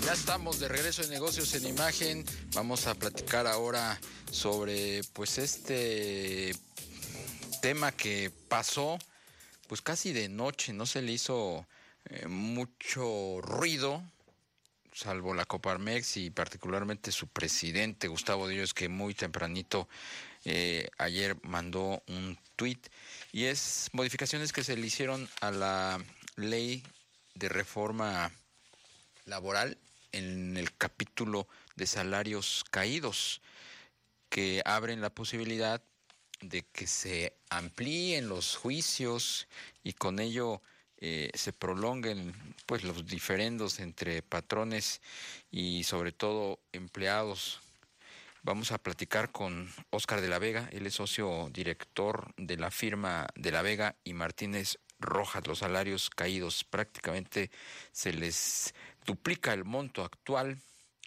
Ya estamos de regreso en Negocios en Imagen. Vamos a platicar ahora sobre pues este tema que pasó pues casi de noche. No se le hizo mucho ruido, salvo la Coparmex y particularmente su presidente Gustavo Díaz, que muy tempranito ayer mandó un tuit, y es modificaciones que se le hicieron a la ley de reforma laboral en el capítulo de salarios caídos, que abren la posibilidad de que se amplíen los juicios y con ello se prolonguen pues los diferendos entre patrones y sobre todo empleados. Vamos a platicar con Óscar de la Vega. Él es socio director de la firma de la Vega y Martínez Rojas. Los salarios caídos prácticamente se les duplica el monto actual,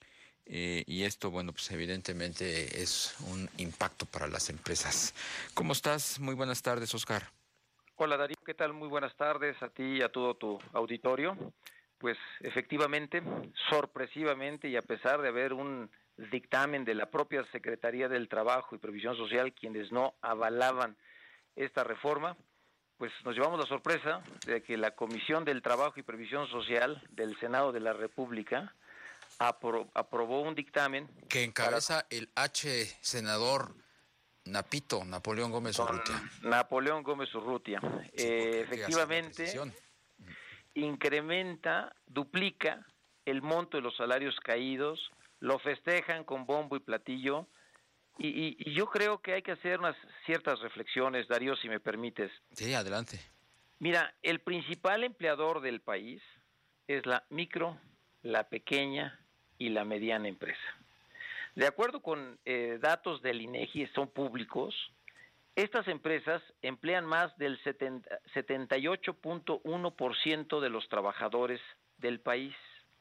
y esto, bueno, pues evidentemente es un impacto para las empresas. ¿Cómo estás? Muy buenas tardes, Óscar. Hola Darío, ¿qué tal? Muy buenas tardes a ti y a todo tu auditorio. Pues efectivamente, sorpresivamente y a pesar de haber un dictamen de la propia Secretaría del Trabajo y Previsión Social, quienes no avalaban esta reforma, pues nos llevamos la sorpresa de que la Comisión del Trabajo y Previsión Social del Senado de la República aprobó un dictamen que encabeza el senador Napoleón Gómez Urrutia. Napoleón Gómez Urrutia. Sí, Efectivamente, incrementa, duplica el monto de los salarios caídos, lo festejan con bombo y platillo, y yo creo que hay que hacer unas ciertas reflexiones, Darío, si me permites. Sí, adelante. Mira, el principal empleador del país es la micro, la pequeña y la mediana empresa. De acuerdo con datos del INEGI, son públicos, estas empresas emplean más del 78.1% de los trabajadores del país.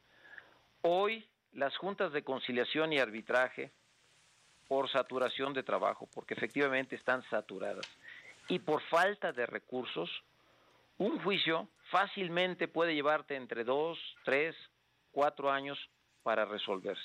Hoy, las juntas de conciliación y arbitraje, por saturación de trabajo, porque efectivamente están saturadas, y por falta de recursos, un juicio fácilmente puede llevarte entre 2, 3, 4 años para resolverse.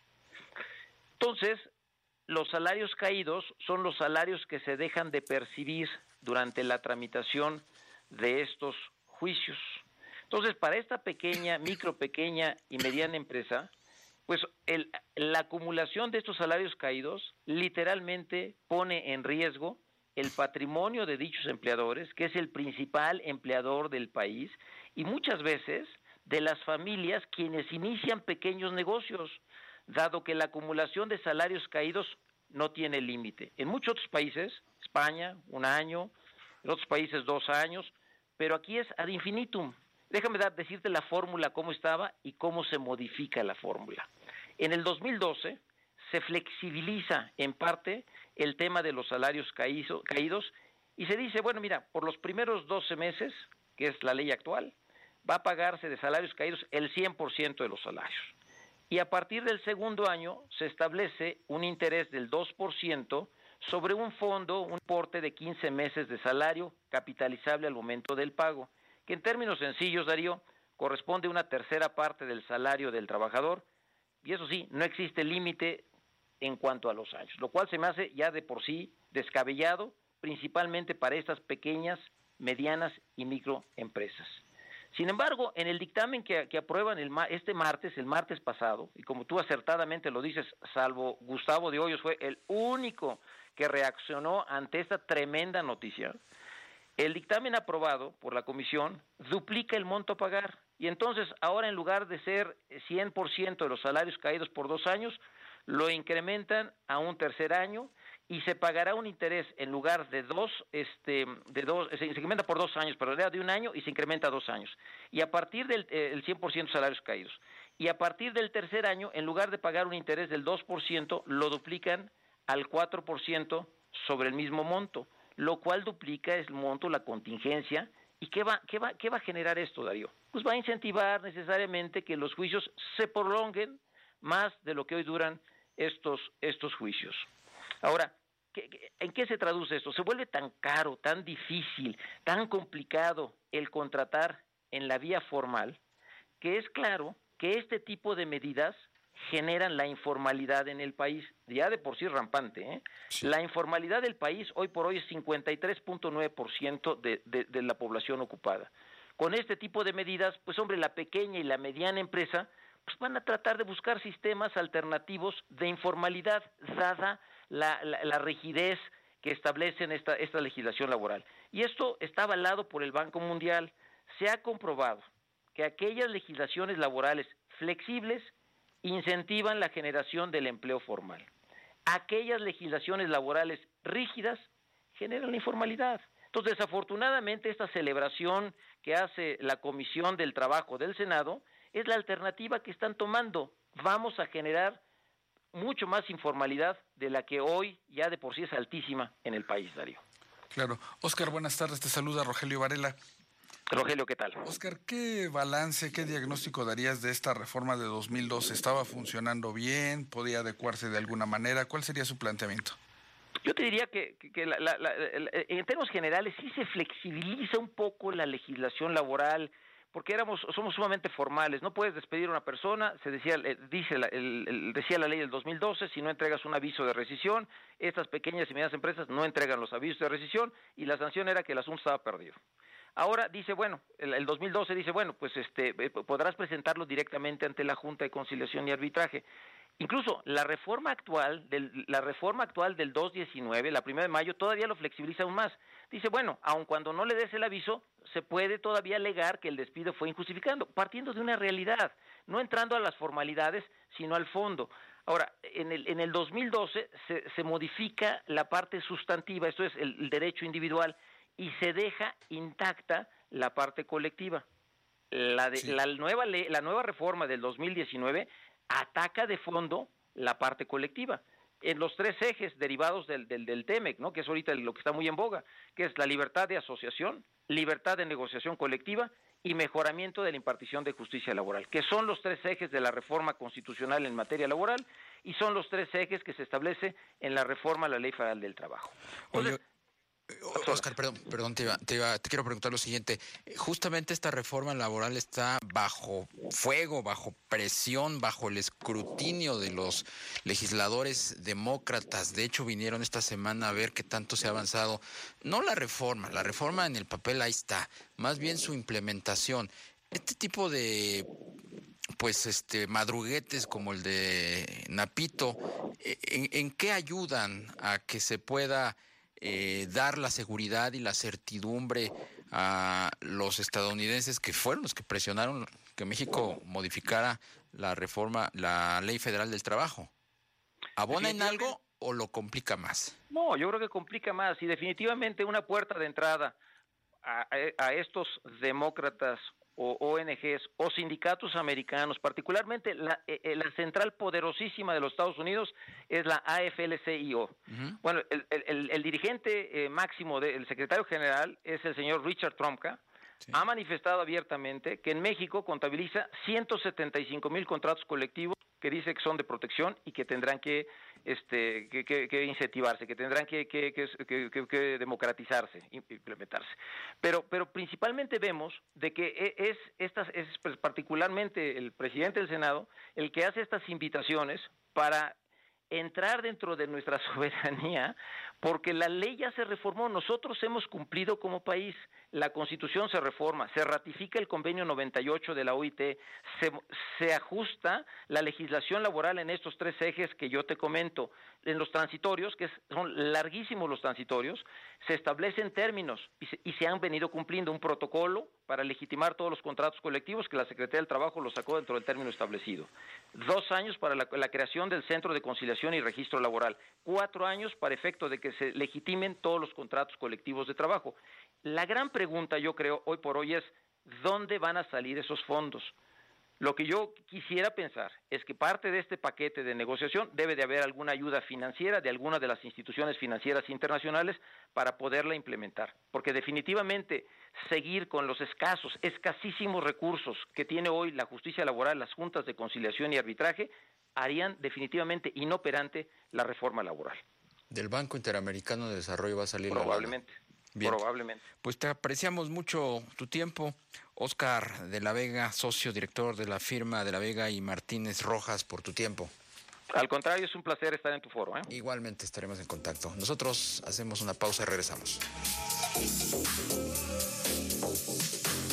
Entonces, los salarios caídos son los salarios que se dejan de percibir durante la tramitación de estos juicios. Entonces, para esta pequeña, micro, pequeña y mediana empresa, pues la acumulación de estos salarios caídos literalmente pone en riesgo el patrimonio de dichos empleadores, que es el principal empleador del país, y muchas veces de las familias quienes inician pequeños negocios, dado que la acumulación de salarios caídos no tiene límite. En muchos otros países, España, 1 año, en otros países 2 años, pero aquí es ad infinitum. Déjame decirte la fórmula, cómo estaba y cómo se modifica la fórmula. En el 2012 se flexibiliza en parte el tema de los salarios caídos y se dice, bueno, mira, por los primeros 12 meses, que es la ley actual, va a pagarse de salarios caídos el 100% de los salarios. Y a partir del segundo año se establece un interés del 2% sobre un fondo, un importe de 15 meses de salario capitalizable al momento del pago, que en términos sencillos, Darío, corresponde a una tercera parte del salario del trabajador, y eso sí, no existe límite en cuanto a los años, lo cual se me hace ya de por sí descabellado, principalmente para estas pequeñas, medianas y microempresas. Sin embargo, en el dictamen que aprueban el martes pasado, y como tú acertadamente lo dices, salvo Gustavo de Hoyos fue el único que reaccionó ante esta tremenda noticia, el dictamen aprobado por la comisión duplica el monto a pagar, y entonces ahora en lugar de ser 100% de los salarios caídos por 2 años, lo incrementan a un tercer año, y se pagará un interés en lugar de se incrementa por 2 años, pero era de 1 año y se incrementa a 2 años. Y a partir del 100% salarios caídos. Y a partir del tercer año, en lugar de pagar un interés del 2%, lo duplican al 4% sobre el mismo monto, lo cual duplica el monto, la contingencia. ¿Y qué va a generar esto, Darío? Pues va a incentivar necesariamente que los juicios se prolonguen más de lo que hoy duran estos juicios. Ahora, ¿en qué se traduce esto? Se vuelve tan caro, tan difícil, tan complicado el contratar en la vía formal, que es claro que este tipo de medidas generan la informalidad en el país, ya de por sí rampante, ¿eh? Sí. La informalidad del país hoy por hoy es 53.9% de la población ocupada. Con este tipo de medidas, pues hombre, la pequeña y la mediana empresa pues van a tratar de buscar sistemas alternativos de informalidad, dada la rigidez que establece esta legislación laboral. Y esto está avalado por el Banco Mundial. Se ha comprobado que aquellas legislaciones laborales flexibles incentivan la generación del empleo formal. Aquellas legislaciones laborales rígidas generan la informalidad. Entonces, desafortunadamente, esta celebración que hace la Comisión del Trabajo del Senado es la alternativa que están tomando. Vamos a generar mucho más informalidad de la que hoy ya de por sí es altísima en el país, Darío. Claro. Óscar, buenas tardes. Te saluda Rogelio Varela. Rogelio, ¿qué tal? Óscar, ¿qué balance, qué diagnóstico darías de esta reforma de 2012? ¿Estaba funcionando bien? ¿Podía adecuarse de alguna manera? ¿Cuál sería su planteamiento? Yo te diría que en términos generales sí se flexibiliza un poco la legislación laboral, porque somos sumamente formales. No puedes despedir a una persona, decía la ley del 2012, si no entregas un aviso de rescisión. Estas pequeñas y medianas empresas no entregan los avisos de rescisión y la sanción era que el asunto estaba perdido. Ahora dice, bueno, el 2012 dice, bueno, pues podrás presentarlo directamente ante la Junta de Conciliación y Arbitraje. Incluso la reforma actual del 219, la 1 de mayo, todavía lo flexibiliza aún más. Dice, bueno, aun cuando no le des el aviso, se puede todavía alegar que el despido fue injustificado, partiendo de una realidad, no entrando a las formalidades, sino al fondo. Ahora, en el 2012 se modifica la parte sustantiva, esto es el derecho individual, y se deja intacta la parte colectiva. La nueva reforma del 2019 ataca de fondo la parte colectiva en los tres ejes derivados del TEMEC, ¿no? Que es ahorita lo que está muy en boga, que es la libertad de asociación, libertad de negociación colectiva y mejoramiento de la impartición de justicia laboral, que son los tres ejes de la reforma constitucional en materia laboral y son los tres ejes que se establece en la reforma a la Ley Federal del Trabajo. Entonces, Óscar, perdón, te quiero preguntar lo siguiente. Justamente esta reforma laboral está bajo fuego, bajo presión, bajo el escrutinio de los legisladores demócratas. De hecho, vinieron esta semana a ver qué tanto se ha avanzado. No la reforma en el papel ahí está, más bien su implementación. Este tipo de madruguetes como el de Napito, ¿en qué ayudan a que se pueda dar la seguridad y la certidumbre a los estadounidenses que fueron los que presionaron que México modificara la Ley Federal del Trabajo? ¿Abona en algo o lo complica más? No, yo creo que complica más y definitivamente una puerta de entrada a estos demócratas o ONGs o sindicatos americanos, particularmente la central poderosísima de los Estados Unidos es la AFL-CIO. Uh-huh. Bueno, el dirigente máximo del secretario general es el señor Richard Trumka. Sí. Ha manifestado abiertamente que en México contabiliza 175,000 contratos colectivos que dice que son de protección y que tendrán que incentivarse, que tendrán que democratizarse, implementarse. Pero principalmente vemos de que es particularmente el presidente del Senado el que hace estas invitaciones para entrar dentro de nuestra soberanía, porque la ley ya se reformó, nosotros hemos cumplido como país, la Constitución se reforma, se ratifica el convenio 98 de la OIT, se ajusta la legislación laboral en estos tres ejes que yo te comento, en los transitorios, que son larguísimos los transitorios, se establecen términos y se han venido cumpliendo un protocolo para legitimar todos los contratos colectivos que la Secretaría del Trabajo lo sacó dentro del término establecido. 2 años para la creación del Centro de Conciliación y Registro Laboral. 4 años para efecto de que se legitimen todos los contratos colectivos de trabajo. La gran pregunta, yo creo, hoy por hoy es, ¿dónde van a salir esos fondos? Lo que yo quisiera pensar es que parte de este paquete de negociación debe de haber alguna ayuda financiera de alguna de las instituciones financieras internacionales para poderla implementar, porque definitivamente seguir con los escasísimos recursos que tiene hoy la justicia laboral, las juntas de conciliación y arbitraje, harían definitivamente inoperante la reforma laboral. Del Banco Interamericano de Desarrollo va a salir probablemente. Bien. Probablemente. Pues te apreciamos mucho tu tiempo, Óscar de la Vega, socio director de la firma de la Vega y Martínez Rojas, por tu tiempo. Al contrario, es un placer estar en tu foro, ¿eh? Igualmente estaremos en contacto. Nosotros hacemos una pausa y regresamos.